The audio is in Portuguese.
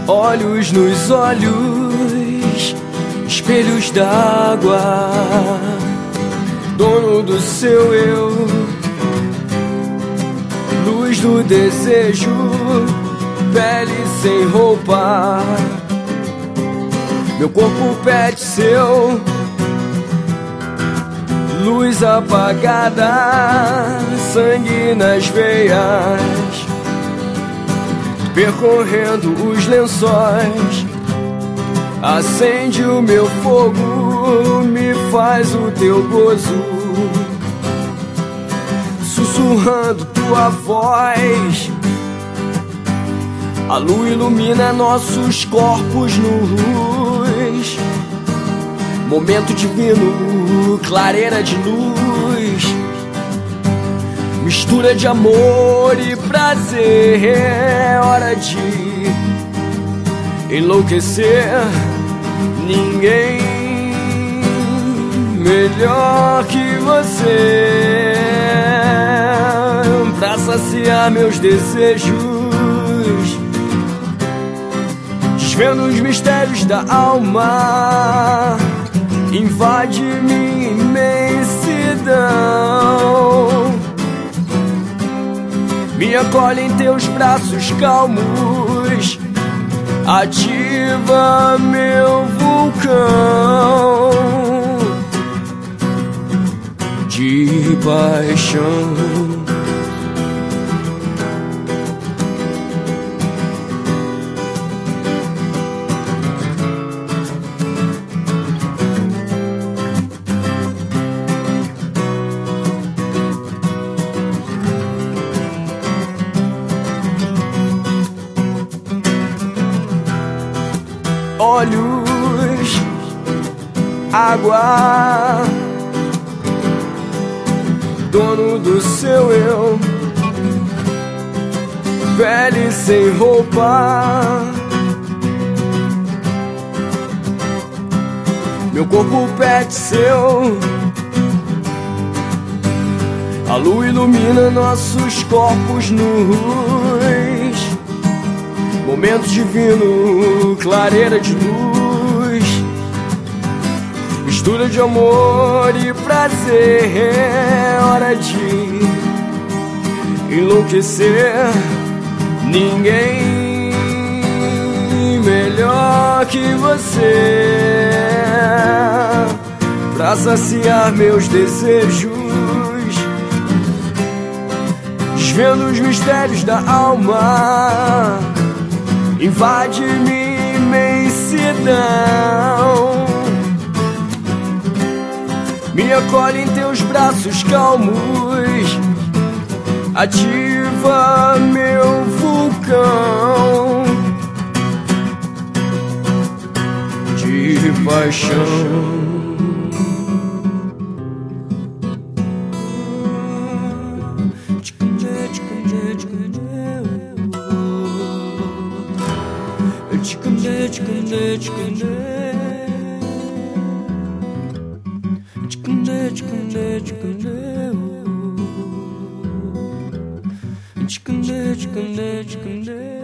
Olhos nos olhos, espelhos d'água, dono do seu eu, luz do desejo, pele sem roupa, meu corpo pede seu, luz apagada, sangue nas veias, percorrendo os lençóis, acende o meu fogo, me faz o teu gozo, sussurrando tua voz. A lua ilumina nossos corpos nus, momento divino, clareira de luz, mistura de amor e prazer. É hora de enlouquecer. Ninguém melhor que você pra saciar meus desejos, desvendo os mistérios da alma, invade minha imensidão, me acolhe em teus braços calmos, ativa meu vulcão de paixão. Olhos, água, dono do seu eu, pele sem roupa, meu corpo pede seu, a lua ilumina nossos corpos nus, momento divino, clareira de luz, mistura de amor e prazer. É hora de enlouquecer. Ninguém melhor que você pra saciar meus desejos, desvendo os mistérios da alma, invade minha imensidão, me acolhe em teus braços calmos, ativa meu vulcão de paixão. Chicken